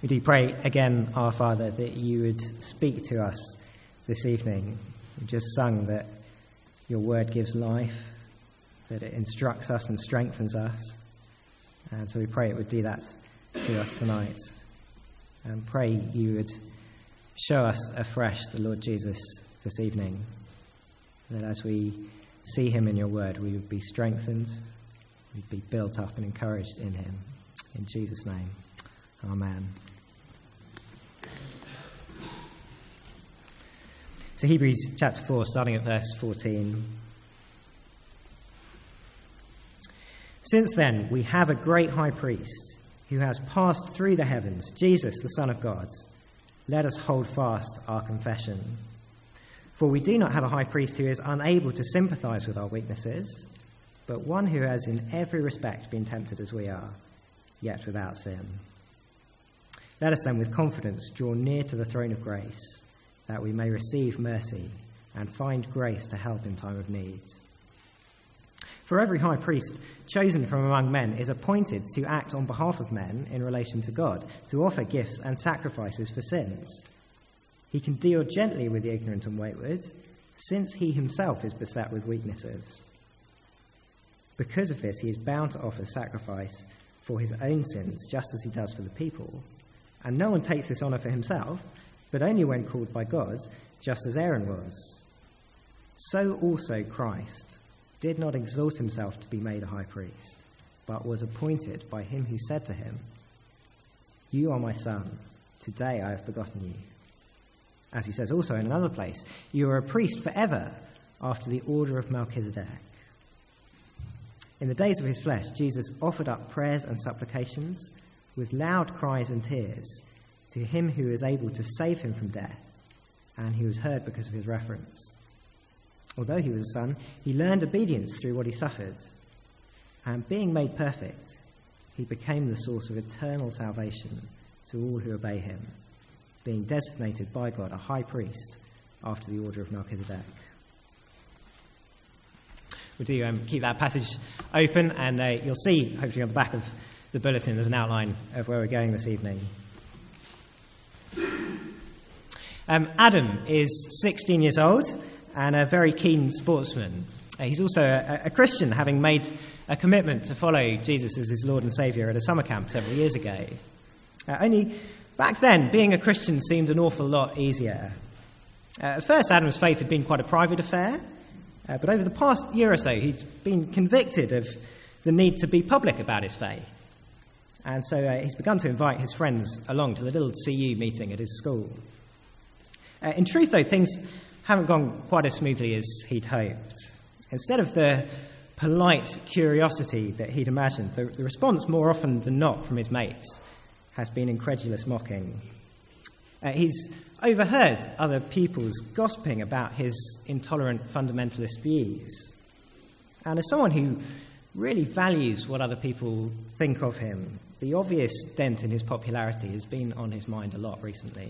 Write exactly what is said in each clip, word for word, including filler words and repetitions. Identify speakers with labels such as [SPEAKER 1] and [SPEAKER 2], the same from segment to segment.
[SPEAKER 1] We do pray again, our Father, that you would speak to us this evening. We've just sung that your word gives life, that it instructs us and strengthens us. And so we pray it would do that to us tonight. And pray you would show us afresh the Lord Jesus this evening, that as we see him in your word, we would be strengthened, we'd be built up and encouraged in him. In Jesus' name, amen. So Hebrews chapter four, starting at verse fourteen. Since then, we have a great high priest who has passed through the heavens, Jesus, the Son of God. Let us hold fast our confession. For we do not have a high priest who is unable to sympathize with our weaknesses, but one who has in every respect been tempted as we are, yet without sin. Let us then with confidence draw near to the throne of grace, that we may receive mercy and find grace to help in time of need. For every high priest chosen from among men is appointed to act on behalf of men in relation to God, to offer gifts and sacrifices for sins. He can deal gently with the ignorant and wayward, since he himself is beset with weaknesses. Because of this, he is bound to offer sacrifice for his own sins, just as he does for the people. And no one takes this honour for himself, but only when called by God, just as Aaron was. So also Christ did not exalt himself to be made a high priest, but was appointed by him who said to him, "You are my son, today I have begotten you." As he says also in another place, "You are a priest forever, after the order of Melchizedek." In the days of his flesh, Jesus offered up prayers and supplications with loud cries and tears to him who is able to save him from death, and he was heard because of his reference. Although he was a son, he learned obedience through what he suffered. And being made perfect, he became the source of eternal salvation to all who obey him, being designated by God a high priest after the order of Melchizedek. We'll do um, keep that passage open, and uh, you'll see, hopefully on the back of the bulletin, there's an outline of where we're going this evening. Um, Adam is sixteen years old and a very keen sportsman. Uh, he's also a, a Christian, having made a commitment to follow Jesus as his Lord and Saviour at a summer camp several years ago. Uh, only back then, being a Christian seemed an awful lot easier. Uh, at first, Adam's faith had been quite a private affair, uh, but over the past year or so, he's been convicted of the need to be public about his faith. And so uh, he's begun to invite his friends along to the little C U meeting at his school. Uh, in truth, though, things haven't gone quite as smoothly as he'd hoped. Instead of the polite curiosity that he'd imagined, the, the response more often than not from his mates has been incredulous mocking. Uh, he's overheard other pupils gossiping about his intolerant fundamentalist views. And as someone who really values what other people think of him, the obvious dent in his popularity has been on his mind a lot recently.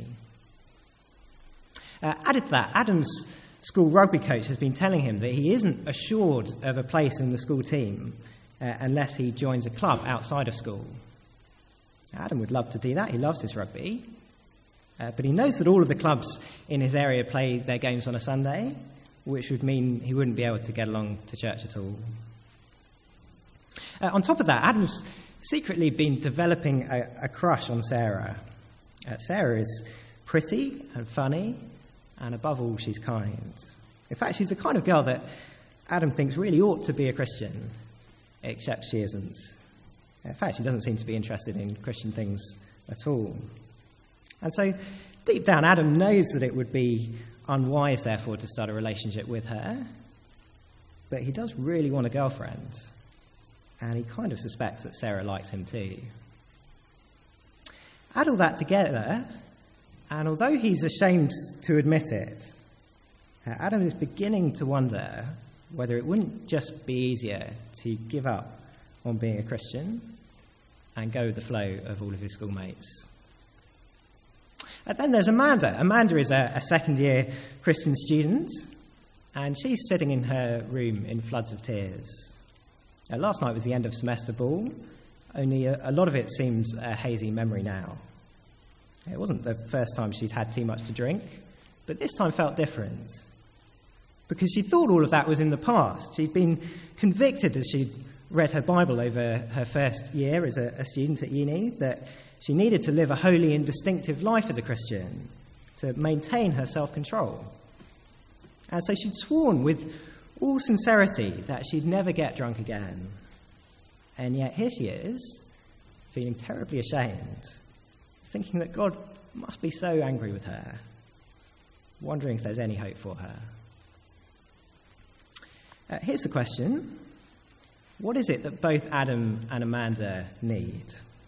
[SPEAKER 1] Uh, added to that, Adam's school rugby coach has been telling him that he isn't assured of a place in the school team uh, unless he joins a club outside of school. Adam would love to do that. He loves his rugby. Uh, but he knows that all of the clubs in his area play their games on a Sunday, which would mean he wouldn't be able to get along to church at all. Uh, on top of that, Adam's secretly been developing a, a crush on Sarah. Uh, Sarah is pretty and funny, and above all, she's kind. In fact, she's the kind of girl that Adam thinks really ought to be a Christian, except she isn't. In fact, she doesn't seem to be interested in Christian things at all. And so, deep down, Adam knows that it would be unwise, therefore, to start a relationship with her, but he does really want a girlfriend, and he kind of suspects that Sarah likes him too. Add all that together, and although he's ashamed to admit it, Adam is beginning to wonder whether it wouldn't just be easier to give up on being a Christian and go with the flow of all of his schoolmates. And then there's Amanda. Amanda is a, a second-year Christian student, and she's sitting in her room in floods of tears. Uh, last night was the end of semester ball, only a, a lot of it seems a hazy memory now. It wasn't the first time she'd had too much to drink, but this time felt different. Because she thought all of that was in the past. She'd been convicted as she'd read her Bible over her first year as a, a student at uni that she needed to live a holy and distinctive life as a Christian to maintain her self-control. And so she'd sworn with all sincerity that she'd never get drunk again. And yet here she is, feeling terribly ashamed, thinking that God must be so angry with her, wondering if there's any hope for her. Uh, here's the question. What is it that both Adam and Amanda need?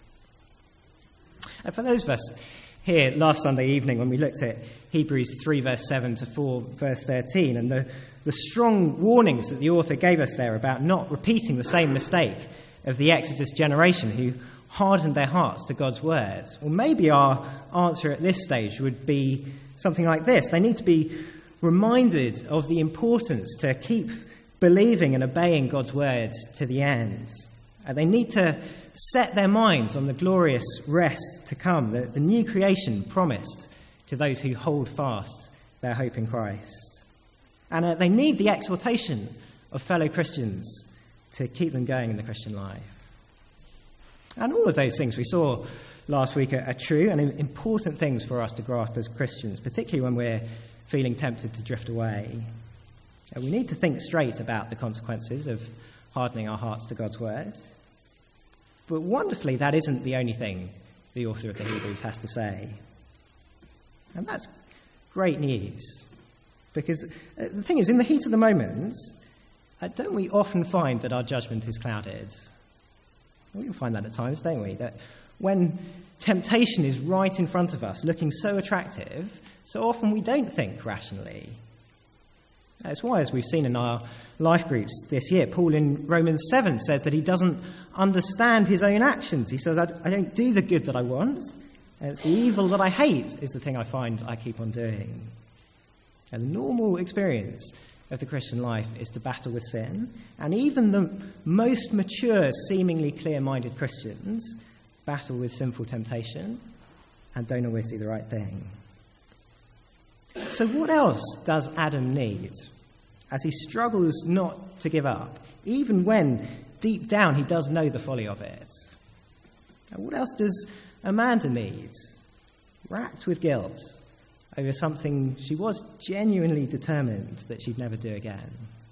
[SPEAKER 1] And for those of us here last Sunday evening when we looked at Hebrews three, verse seven to four, verse thirteen, and the, the strong warnings that the author gave us there about not repeating the same mistake of the Exodus generation who hardened their hearts to God's word. Well, maybe our answer at this stage would be something like this. They need to be reminded of the importance to keep believing and obeying God's words to the end. Uh, they need to set their minds on the glorious rest to come, the, the new creation promised to those who hold fast their hope in Christ. And uh, they need the exhortation of fellow Christians to keep them going in the Christian life. And all of those things we saw last week are, are true and important things for us to grasp as Christians, particularly when we're feeling tempted to drift away. And we need to think straight about the consequences of hardening our hearts to God's word. But wonderfully, that isn't the only thing the author of the Hebrews has to say. And that's great news. Because the thing is, in the heat of the moment, uh, don't we often find that our judgment is clouded? We can find that at times, don't we? That when temptation is right in front of us, looking so attractive, so often we don't think rationally. That's why, as we've seen in our life groups this year, Paul in Romans seven says that he doesn't understand his own actions. He says, I, I don't do the good that I want, and it's the evil that I hate is the thing I find I keep on doing. And the normal experience of the Christian life is to battle with sin, and even the most mature, seemingly clear-minded Christians battle with sinful temptation and don't always do the right thing. So what else does Adam need as he struggles not to give up, even when deep down he does know the folly of it? And what else does Amanda need, racked with guilt over something she was genuinely determined that she'd never do again?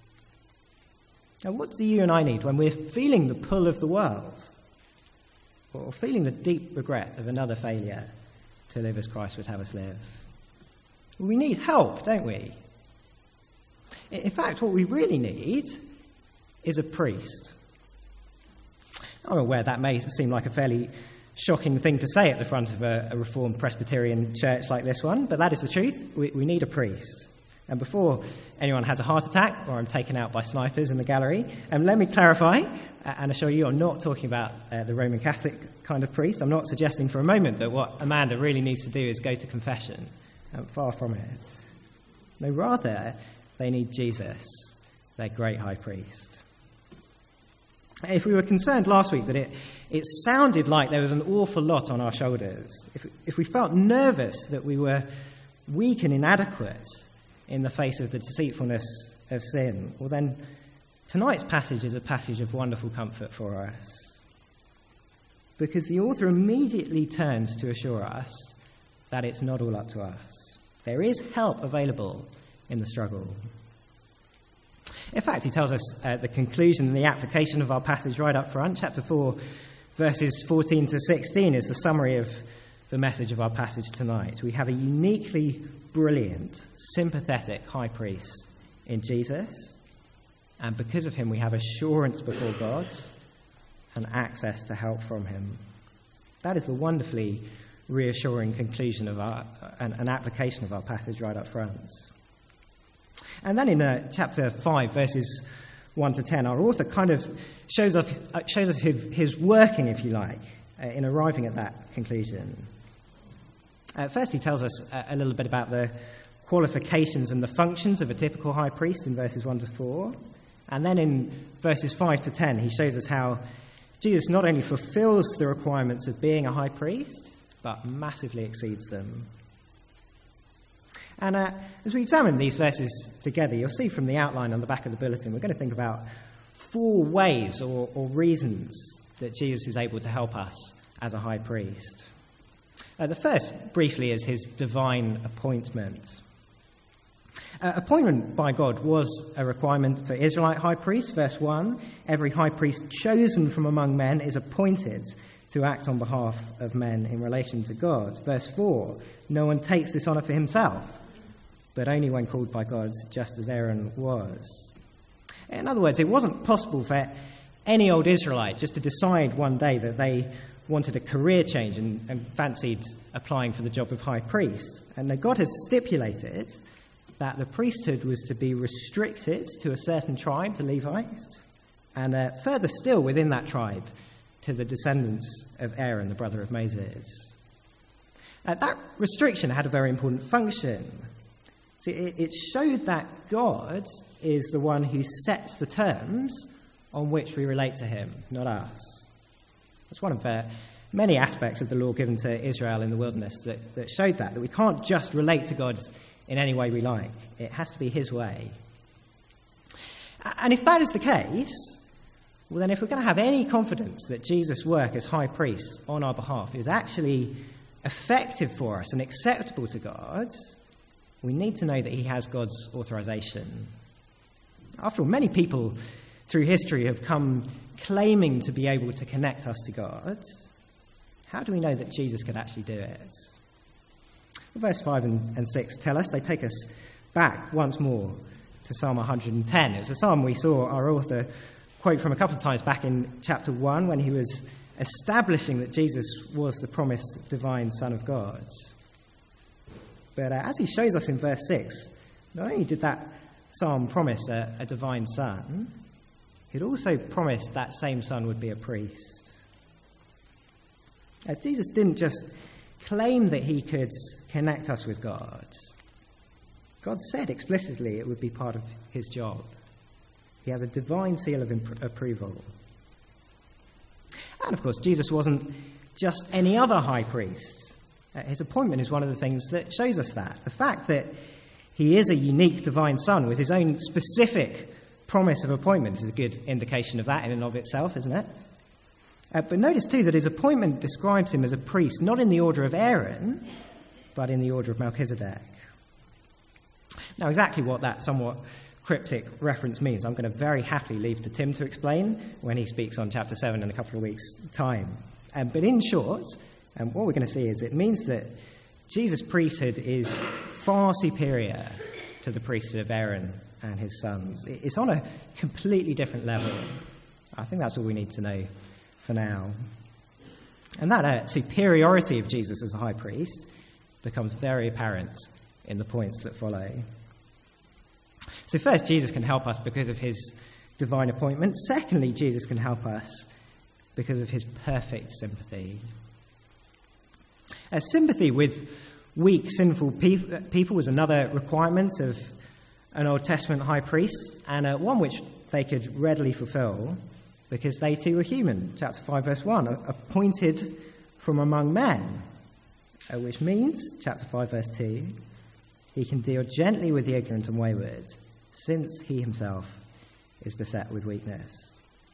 [SPEAKER 1] And what do you and I need when we're feeling the pull of the world, or feeling the deep regret of another failure to live as Christ would have us live? We need help, don't we? In fact, what we really need is a priest. I'm aware that may seem like a fairly shocking thing to say at the front of a, a Reformed Presbyterian church like this one, but that is the truth. We, we need a priest. And before anyone has a heart attack or I'm taken out by snipers in the gallery, um, let me clarify and assure you I'm not talking about uh, the Roman Catholic kind of priest. I'm not suggesting for a moment that what Amanda really needs to do is go to confession. Um, far from it. No, rather, they need Jesus, their great high priest. If we were concerned last week that it, it sounded like there was an awful lot on our shoulders, if, if we felt nervous that we were weak and inadequate in the face of the deceitfulness of sin, well then, tonight's passage is a passage of wonderful comfort for us. Because the author immediately turns to assure us that it's not all up to us. There is help available in the struggle. In fact, he tells us uh, the conclusion and the application of our passage right up front. Chapter four, verses fourteen to sixteen is the summary of the message of our passage tonight. We have a uniquely brilliant, sympathetic high priest in Jesus, and because of him we have assurance before God and access to help from him. That is the wonderfully reassuring conclusion of our an, an application of our passage right up front. And then in uh, chapter five, verses one to ten, our author kind of shows us uh, shows us his, his working, if you like, uh, in arriving at that conclusion. Uh, first, he tells us a, a little bit about the qualifications and the functions of a typical high priest in verses one to four, and then in verses five to ten, he shows us how Jesus not only fulfills the requirements of being a high priest, but massively exceeds them. And uh, as we examine these verses together, you'll see from the outline on the back of the bulletin, we're going to think about four ways or, or reasons that Jesus is able to help us as a high priest. Uh, the first, briefly, is his divine appointment. Uh, appointment by God was a requirement for Israelite high priests. Verse one, every high priest chosen from among men is appointed to act on behalf of men in relation to God. Verse four, no one takes this honour for himself, but only when called by God, just as Aaron was. In other words, it wasn't possible for any old Israelite just to decide one day that they wanted a career change and, and fancied applying for the job of high priest. And that God has stipulated that the priesthood was to be restricted to a certain tribe, the Levites, and uh, further still within that tribe to the descendants of Aaron, the brother of Moses. Uh, that restriction had a very important function. See, it, it showed that God is the one who sets the terms on which we relate to him, not us. It's one of the many aspects of the law given to Israel in the wilderness that, that showed that, that we can't just relate to God in any way we like. It has to be his way. And if that is the case, well then if we're going to have any confidence that Jesus' work as high priest on our behalf is actually effective for us and acceptable to God, we need to know that he has God's authorization. After all, many people through history have come claiming to be able to connect us to God. How do we know that Jesus could actually do it? Well, verse five and, and six tell us, they take us back once more to Psalm one hundred ten. It was a psalm we saw our author quote from a couple of times back in chapter one when he was establishing that Jesus was the promised divine Son of God. But uh, as he shows us in verse six, not only did that psalm promise a, a divine son, it also promised that same son would be a priest. Uh, Jesus didn't just claim that he could connect us with God. God said explicitly it would be part of his job. He has a divine seal of imp- approval. And of course, Jesus wasn't just any other high priest. Uh, his appointment is one of the things that shows us that. The fact that he is a unique divine son with his own specific promise of appointment is a good indication of that in and of itself, isn't it? Uh, but notice too that his appointment describes him as a priest, not in the order of Aaron, but in the order of Melchizedek. Now, exactly what that somewhat cryptic reference means, I'm going to very happily leave to Tim to explain when he speaks on chapter seven in a couple of weeks' time. Um, but in short, um, what we're going to see is it means that Jesus' priesthood is far superior to the priesthood of Aaron and his sons. It's on a completely different level. I think that's all we need to know for now. And that uh, superiority of Jesus as a high priest becomes very apparent in the points that follow. So first, Jesus can help us because of his divine appointment. Secondly, Jesus can help us because of his perfect sympathy. Uh, sympathy with weak, sinful pe- people was another requirement of an Old Testament high priest, and uh, one which they could readily fulfill because they too were human. Chapter five, verse one, appointed from among men, uh, which means, chapter five, verse two, he can deal gently with the ignorant and wayward, since he himself is beset with weakness.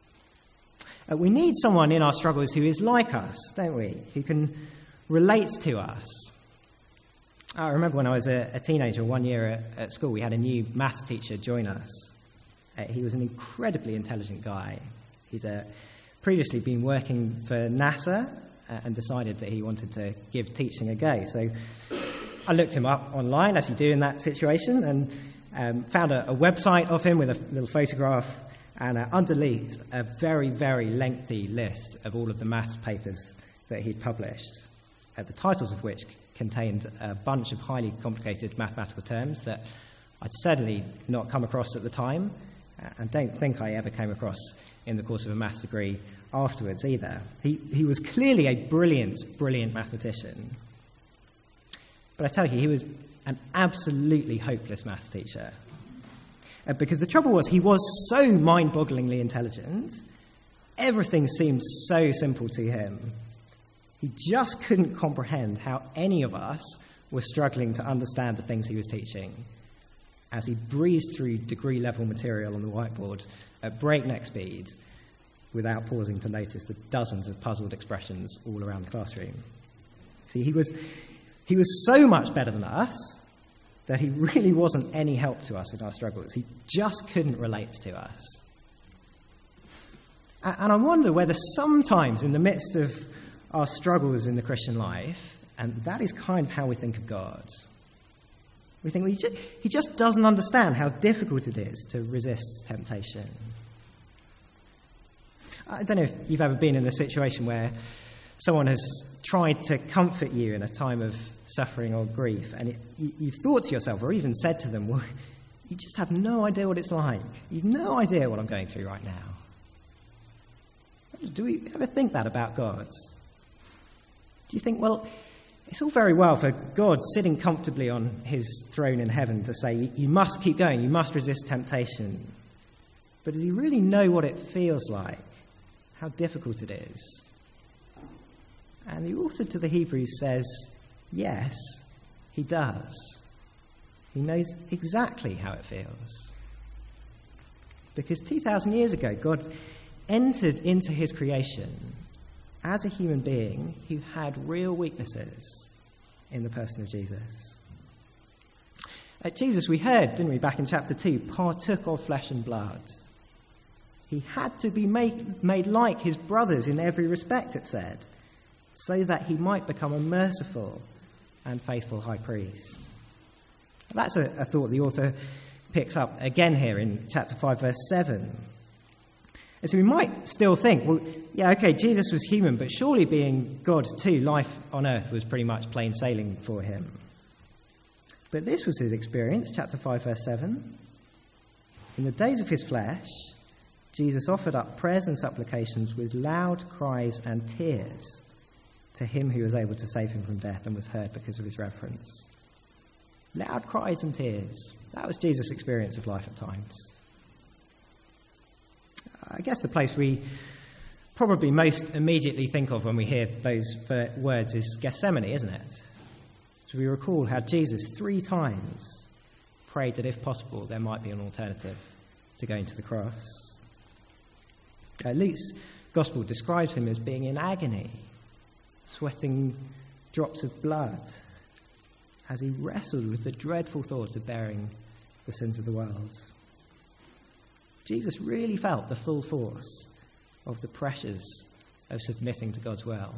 [SPEAKER 1] Uh, we need someone in our struggles who is like us, don't we? Who can relate to us. I remember when I was a, a teenager, one year at, at school, we had a new maths teacher join us. Uh, he was an incredibly intelligent guy. He'd uh, previously been working for NASA uh, and decided that he wanted to give teaching a go. So I looked him up online, as you do in that situation, and um, found a, a website of him with a little photograph and uh, underneath a very, very lengthy list of all of the maths papers that he'd published, uh, the titles of which contained a bunch of highly complicated mathematical terms that I'd certainly not come across at the time, uh, and don't think I ever came across in the course of a maths degree afterwards either. He, he was clearly a brilliant, brilliant mathematician. But I tell you, he was an absolutely hopeless maths teacher. Uh, because the trouble was, he was so mind-bogglingly intelligent, everything seemed so simple to him. He just couldn't comprehend how any of us were struggling to understand the things he was teaching as he breezed through degree-level material on the whiteboard at breakneck speed without pausing to notice the dozens of puzzled expressions all around the classroom. See, he was, he was so much better than us that he really wasn't any help to us in our struggles. He just couldn't relate to us. And I wonder whether sometimes in the midst of our struggles in the Christian life, and that is kind of how we think of God, we think well, he, just, he just doesn't understand how difficult it is to resist temptation. I don't know if you've ever been in a situation where someone has tried to comfort you in a time of suffering or grief, and it, you, you've thought to yourself, or even said to them, well, you just have no idea what it's like. You've no idea what I'm going through right now. Do we ever think that about God? Do you think, well, it's all very well for God sitting comfortably on his throne in heaven to say, you must keep going, you must resist temptation. But does he really know what it feels like? How difficult it is? And the author to the Hebrews says, yes, he does. He knows exactly how it feels. Because two thousand years ago, God entered into his creation as a human being who had real weaknesses in the person of Jesus. Uh, Jesus, we heard, didn't we, back in chapter two, partook of flesh and blood. He had to be made, made like his brothers in every respect, it said, so that he might become a merciful and faithful high priest. That's a, a thought the author picks up again here in chapter five, verse seven. And so we might still think, well, yeah, okay, Jesus was human, but surely being God too, life on earth was pretty much plain sailing for him. But this was his experience, chapter five, verse seven. In the days of his flesh, Jesus offered up prayers and supplications with loud cries and tears to him who was able to save him from death and was heard because of his reverence. Loud cries and tears. That was Jesus' experience of life at times. I guess the place we probably most immediately think of when we hear those words is Gethsemane, isn't it? So we recall how Jesus three times prayed that if possible there might be an alternative to going to the cross. Uh, Luke's gospel describes him as being in agony, sweating drops of blood as he wrestled with the dreadful thought of bearing the sins of the world. Jesus really felt the full force of the pressures of submitting to God's will.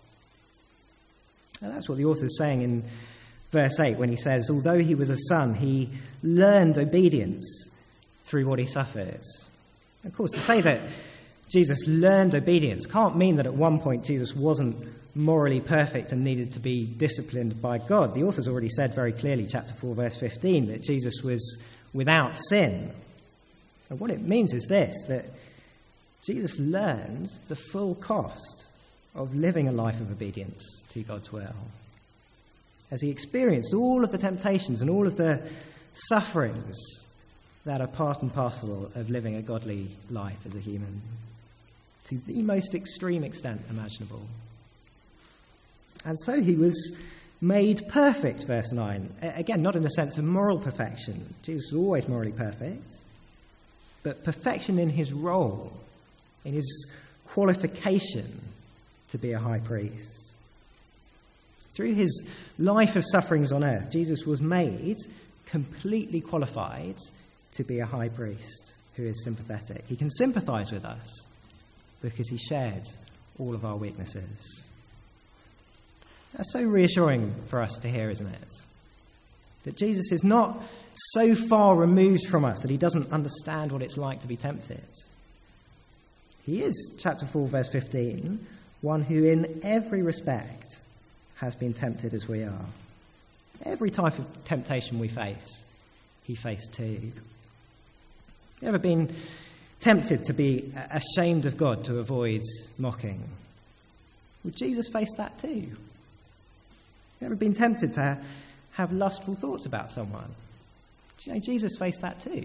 [SPEAKER 1] And that's what the author is saying in verse eight when he says, although he was a son, he learned obedience through what he suffered. Of course, to say that Jesus learned obedience can't mean that at one point Jesus wasn't morally perfect and needed to be disciplined by God. The author's already said very clearly, chapter four, verse fifteen, that Jesus was without sin. And what it means is this, that Jesus learned the full cost of living a life of obedience to God's will. As he experienced all of the temptations and all of the sufferings that are part and parcel of living a godly life as a human, to the most extreme extent imaginable. And so he was made perfect, verse nine. Again, not in the sense of moral perfection. Jesus was always morally perfect. But perfection in his role, in his qualification to be a high priest. Through his life of sufferings on earth, Jesus was made completely qualified to be a high priest who is sympathetic. He can sympathize with us because he shared all of our weaknesses. That's so reassuring for us to hear, isn't it? That Jesus is not so far removed from us that he doesn't understand what it's like to be tempted. He is, chapter four, verse fifteen, one who in every respect has been tempted as we are. Every type of temptation we face, he faced too. You ever been tempted to be ashamed of God to avoid mocking? Well, Jesus faced that too. You ever been tempted to have lustful thoughts about someone? Do you know Jesus faced that too?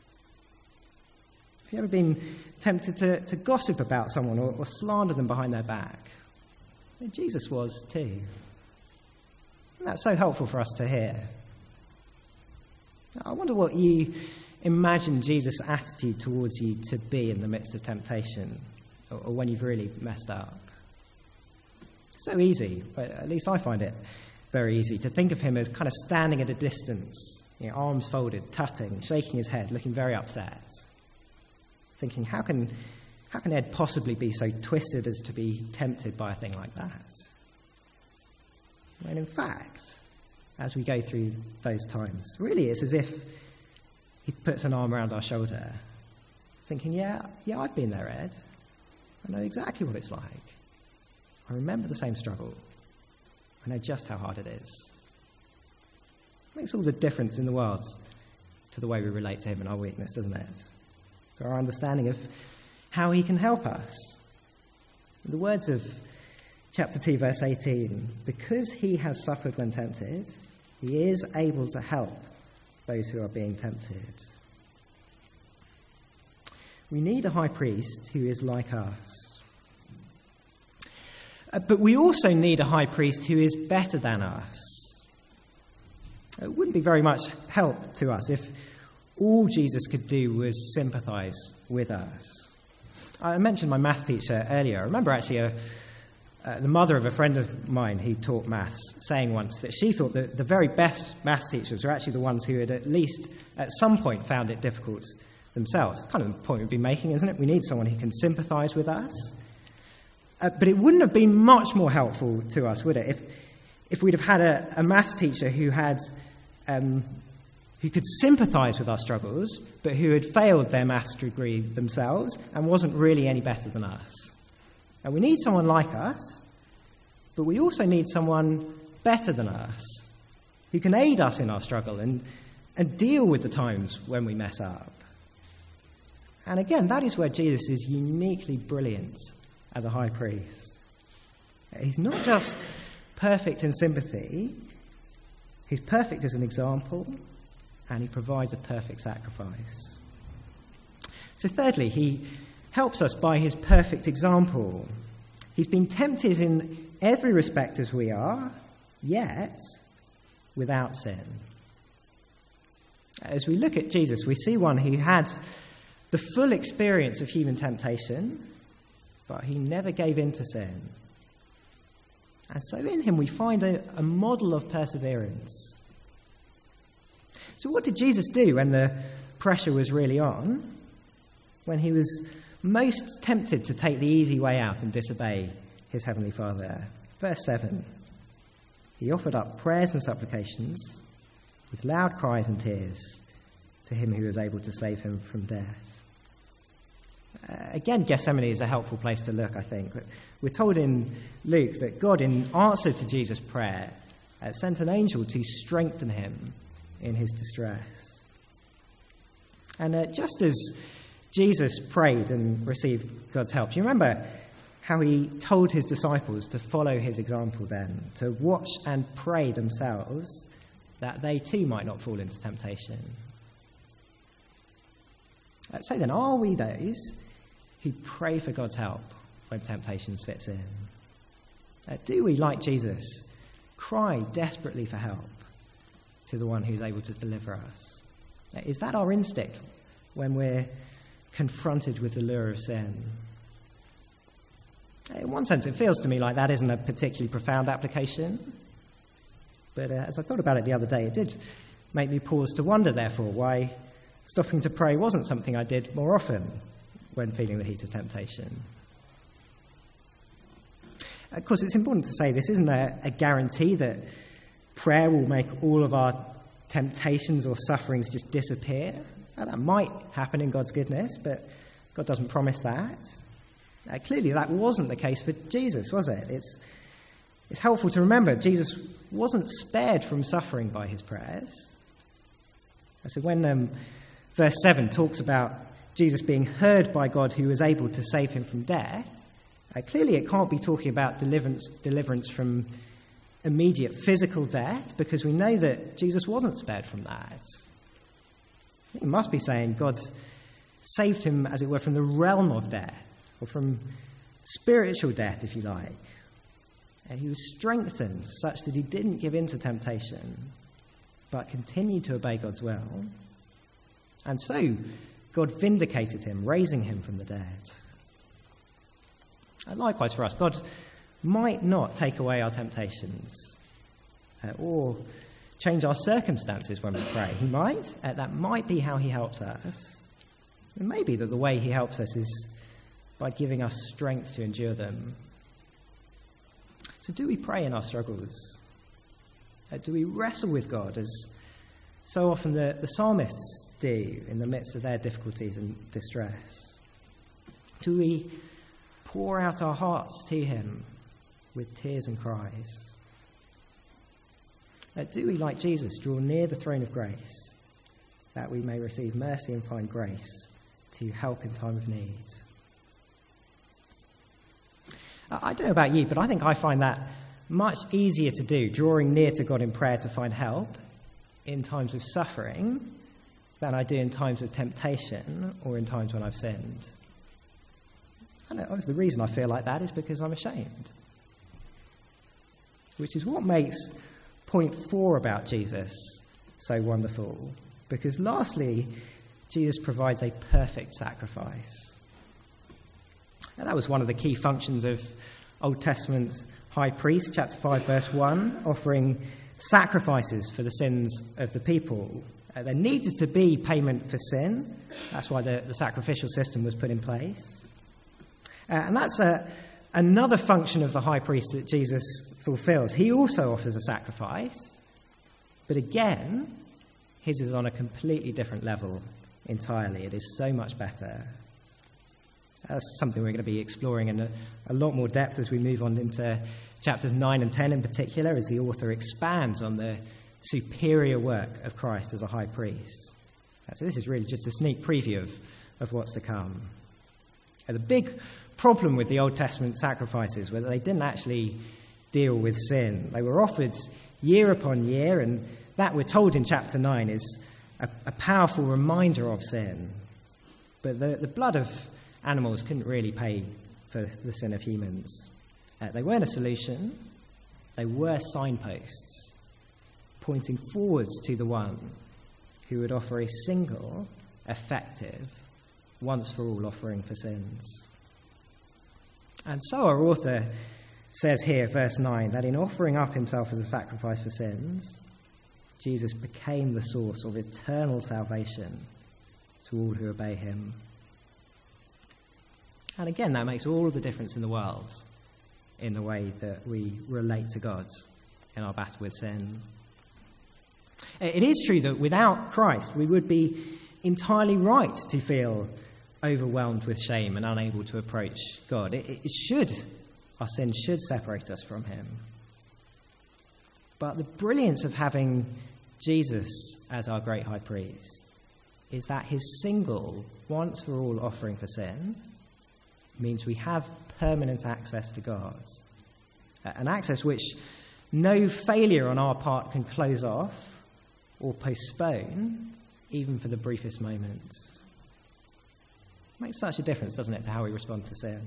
[SPEAKER 1] Have you ever been tempted to, to gossip about someone or, or slander them behind their back? And Jesus was too. And that's so helpful for us to hear. I wonder what you imagine Jesus' attitude towards you to be in the midst of temptation, or, or when you've really messed up. It's so easy, but at least I find it very easy to think of him as kind of standing at a distance, you know, arms folded, tutting, shaking his head, looking very upset, thinking, how can, how can Ed possibly be so twisted as to be tempted by a thing like that? When in fact, as we go through those times, really it's as if he puts an arm around our shoulder, thinking, yeah, yeah, I've been there, Ed. I know exactly what it's like. I remember the same struggle. I know just how hard it is. It makes all the difference in the world to the way we relate to him and our weakness, doesn't it? To our understanding of how he can help us. In the words of chapter two, verse eighteen, because he has suffered when tempted, he is able to help those who are being tempted. We need a high priest who is like us. Uh, but we also need a high priest who is better than us. It wouldn't be very much help to us if all Jesus could do was sympathise with us. I mentioned my maths teacher earlier. I remember actually a, uh, the mother of a friend of mine who taught maths saying once that she thought that the very best maths teachers were actually the ones who had at least at some point found it difficult themselves. Kind of the point we've been making, isn't it? We need someone who can sympathise with us. Uh, but it wouldn't have been much more helpful to us, would it, if if we'd have had a, a maths teacher who had um, who could sympathise with our struggles, but who had failed their maths degree themselves and wasn't really any better than us. And we need someone like us, but we also need someone better than us, who can aid us in our struggle and, and deal with the times when we mess up. And again, that is where Jesus is uniquely brilliant as a high priest. He's not just perfect in sympathy, he's perfect as an example, and he provides a perfect sacrifice. So thirdly, he helps us by his perfect example. He's been tempted in every respect as we are, yet without sin. As we look at Jesus, we see one who had the full experience of human temptation, but he never gave in to sin. And so in him we find a, a model of perseverance. So what did Jesus do when the pressure was really on? When he was most tempted to take the easy way out and disobey his heavenly Father? Verse seven. He offered up prayers and supplications with loud cries and tears to him who was able to save him from death. Uh, again, Gethsemane is a helpful place to look, I think. We're told in Luke that God, in answer to Jesus' prayer, uh, sent an angel to strengthen him in his distress. And uh, just as Jesus prayed and received God's help, you remember how he told his disciples to follow his example then, to watch and pray themselves, that they too might not fall into temptation. Uh, so then, are we those who pray for God's help when temptation sits in? Uh, do we, like Jesus, cry desperately for help to the one who's able to deliver us? Uh, is that our instinct when we're confronted with the lure of sin? In one sense, it feels to me like that isn't a particularly profound application. But uh, as I thought about it the other day, it did make me pause to wonder, therefore, why stopping to pray wasn't something I did more often when feeling the heat of temptation. Of course, it's important to say this isn't a, a guarantee that prayer will make all of our temptations or sufferings just disappear. Now, that might happen in God's goodness, but God doesn't promise that. Uh, clearly, that wasn't the case for Jesus, was it? It's, it's helpful to remember Jesus wasn't spared from suffering by his prayers. So when um, verse seven talks about Jesus being heard by God who was able to save him from death, uh, clearly it can't be talking about deliverance, deliverance from immediate physical death, because we know that Jesus wasn't spared from that. It must be saying God saved him, as it were, from the realm of death, or from spiritual death, if you like. And he was strengthened such that he didn't give in to temptation, but continued to obey God's will. And so God vindicated him, raising him from the dead. And likewise for us, God might not take away our temptations uh, or change our circumstances when we pray. He might. Uh, that might be how he helps us. It may be that the way he helps us is by giving us strength to endure them. So do we pray in our struggles? Uh, do we wrestle with God as so often the, the psalmists do in the midst of their difficulties and distress? Do we pour out our hearts to him with tears and cries? Uh, do we, like Jesus, draw near the throne of grace that we may receive mercy and find grace to help in time of need? I don't know about you, but I think I find that much easier to do, drawing near to God in prayer to find help in times of suffering than I do in times of temptation or in times when I've sinned. And the reason I feel like that is because I'm ashamed. Which is what makes point four about Jesus so wonderful. Because lastly, Jesus provides a perfect sacrifice. Now, that was one of the key functions of Old Testament high priest, chapter five, verse one, offering sacrifices for the sins of the people. Uh, there needed to be payment for sin. That's why the, the sacrificial system was put in place. Uh, and that's a, another function of the high priest that Jesus fulfills. He also offers a sacrifice, but again, his is on a completely different level entirely. It is so much better. That's something we're going to be exploring in a, a lot more depth as we move on into chapters nine and ten in particular, as the author expands on the superior work of Christ as a high priest. So this is really just a sneak preview of, of what's to come. And the big problem with the Old Testament sacrifices was that they didn't actually deal with sin. They were offered year upon year, and that, we're told in chapter nine, is a, a powerful reminder of sin. But the, the blood of animals couldn't really pay for the sin of humans. Uh, they weren't a solution. They were signposts pointing forwards to the one who would offer a single, effective, once-for-all offering for sins. And so our author says here, verse nine, that in offering up himself as a sacrifice for sins, Jesus became the source of eternal salvation to all who obey him. And again, that makes all the difference in the world in the way that we relate to God in our battle with sin. It is true that without Christ, we would be entirely right to feel overwhelmed with shame and unable to approach God. It, it should, our sin should separate us from him. But the brilliance of having Jesus as our great high priest is that his single, once-for-all offering for sin means we have permanent access to God, an access which no failure on our part can close off or postpone, even for the briefest moments. It makes such a difference, doesn't it, to how we respond to sin?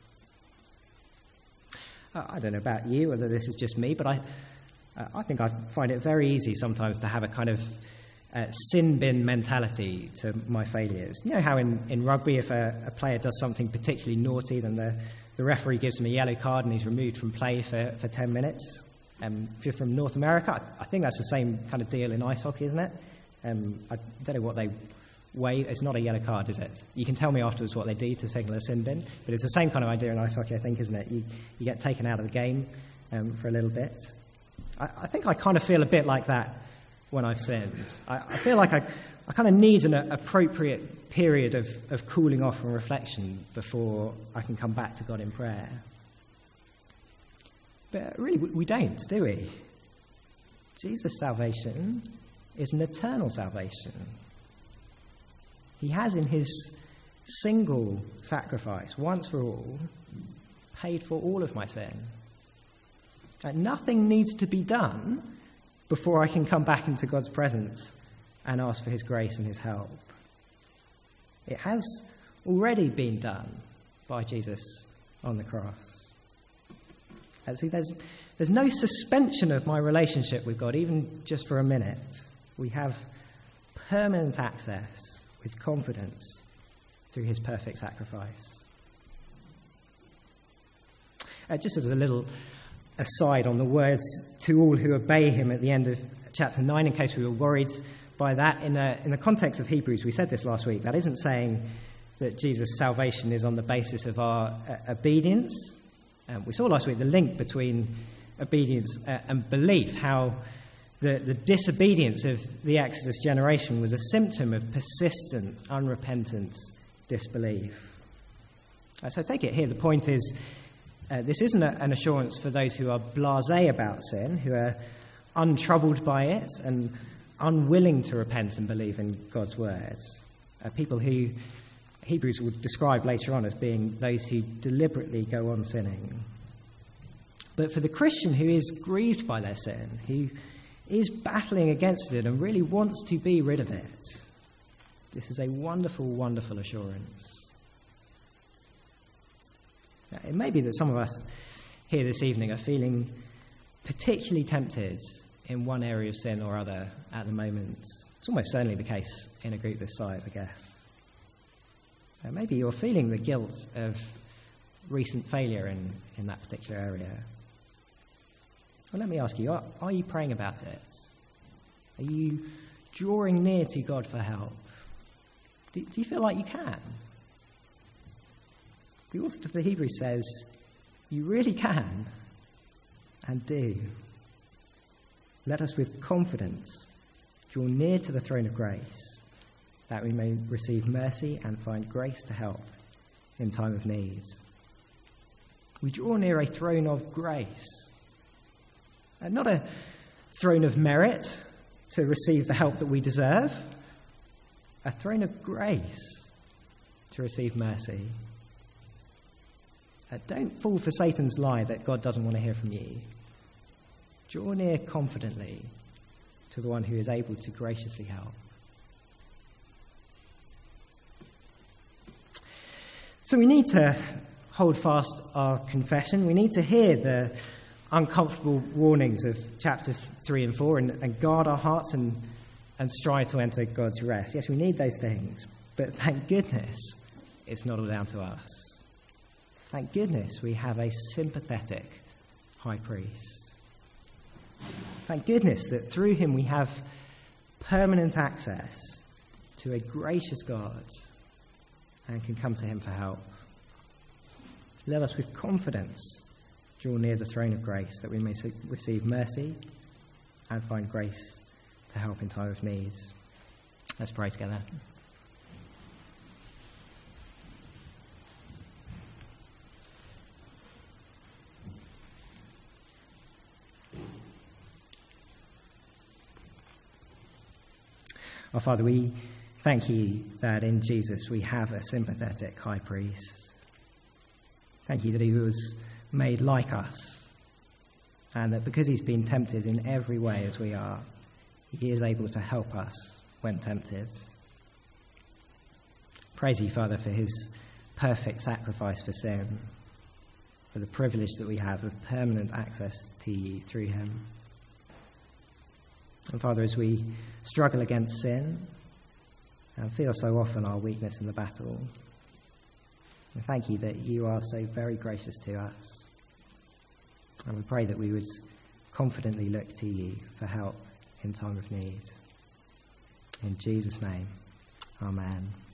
[SPEAKER 1] I don't know about you, whether this is just me, but I, I think I find it very easy sometimes to have a kind of Uh, sin bin mentality to my failures. You know how in, in rugby, if a, a player does something particularly naughty, then the, the referee gives him a yellow card and he's removed from play for, for ten minutes? Um, if you're from North America, I, I think that's the same kind of deal in ice hockey, isn't it? Um, I don't know what they wave. It's not a yellow card, is it? You can tell me afterwards what they do to signal a sin bin, but it's the same kind of idea in ice hockey, I think, isn't it? You, you get taken out of the game um, for a little bit. I, I think I kind of feel a bit like that when I've sinned. I, I feel like I, I kind of need an uh, appropriate period of, of cooling off and reflection before I can come back to God in prayer. But really, we, we don't, do we? Jesus' salvation is an eternal salvation. He has in his single sacrifice, once for all, paid for all of my sin. And nothing needs to be done before I can come back into God's presence and ask for his grace and his help. It has already been done by Jesus on the cross. Uh, see, there's, there's no suspension of my relationship with God, even just for a minute. We have permanent access with confidence through his perfect sacrifice. Uh, just as a little aside on the words, to all who obey him, at the end of chapter nine, in case we were worried by that, in, a, in the context of Hebrews, we said this last week, that isn't saying that Jesus' salvation is on the basis of our uh, obedience. Um, we saw last week the link between obedience uh, and belief, how the, the disobedience of the Exodus generation was a symptom of persistent, unrepentant disbelief. Uh, so I take it here, the point is, uh, this isn't a, an assurance for those who are blasé about sin, who are untroubled by it and unwilling to repent and believe in God's words. Uh, people who Hebrews will describe later on as being those who deliberately go on sinning. But for the Christian who is grieved by their sin, who is battling against it and really wants to be rid of it, this is a wonderful, wonderful assurance. Now, it may be that some of us here this evening are feeling particularly tempted in one area of sin or other at the moment. It's almost certainly the case in a group this size, I guess. Uh, maybe you're feeling the guilt of recent failure in, in that particular area. Well, let me ask you, are, are you praying about it? Are you drawing near to God for help? Do, do you feel like you can? The author of the Hebrews says, you really can and do. Let us with confidence draw near to the throne of grace, that we may receive mercy and find grace to help in time of need. We draw near a throne of grace, and not a throne of merit to receive the help that we deserve, a throne of grace to receive mercy. Uh, don't fall for Satan's lie that God doesn't want to hear from you. Draw near confidently to the one who is able to graciously help. So we need to hold fast our confession. We need to hear the uncomfortable warnings of chapters three and four and, and guard our hearts and, and strive to enter God's rest. Yes, we need those things, but thank goodness it's not all down to us. Thank goodness we have a sympathetic high priest. Thank goodness that through him we have permanent access to a gracious God and can come to him for help. Let us with confidence draw near the throne of grace, that we may receive mercy and find grace to help in time of need. Let's pray together. Our Father, we thank you that in Jesus we have a sympathetic high priest. Thank you that he was made like us, and that because he's been tempted in every way as we are, he is able to help us when tempted. Praise you, Father, for his perfect sacrifice for sin, for the privilege that we have of permanent access to you through him. And Father, as we struggle against sin and feel so often our weakness in the battle, we thank you that you are so very gracious to us. And we pray that we would confidently look to you for help in time of need. In Jesus' name, amen.